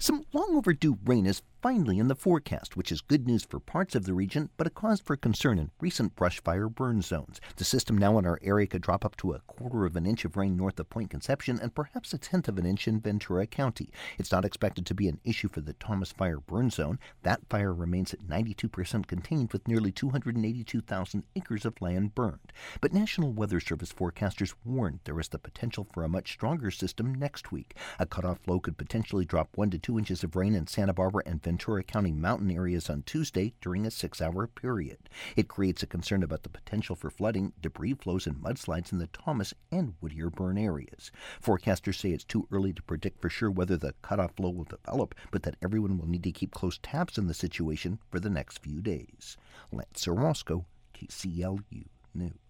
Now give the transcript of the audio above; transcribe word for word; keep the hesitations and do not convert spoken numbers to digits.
Some long overdue rain is finally in the forecast, which is good news for parts of the region, but a cause for concern in recent brush fire burn zones. The system now in our area could drop up to a quarter of an inch of rain north of Point Conception and perhaps a tenth of an inch in Ventura County. It's not expected to be an issue for the Thomas Fire burn zone. That fire remains at ninety-two percent contained with nearly two hundred eighty-two thousand acres of land burned. But National Weather Service forecasters warned there is the potential for a much stronger system next week. A cutoff low could potentially drop one to two inches of rain in Santa Barbara and Ventura County mountain areas on Tuesday during a six-hour period. It creates a concern about the potential for flooding, debris flows, and mudslides in the Thomas and Whittier burn areas. Forecasters say it's too early to predict for sure whether the cutoff low will develop, but that everyone will need to keep close tabs on the situation for the next few days. Lance Orozco, K C L U News.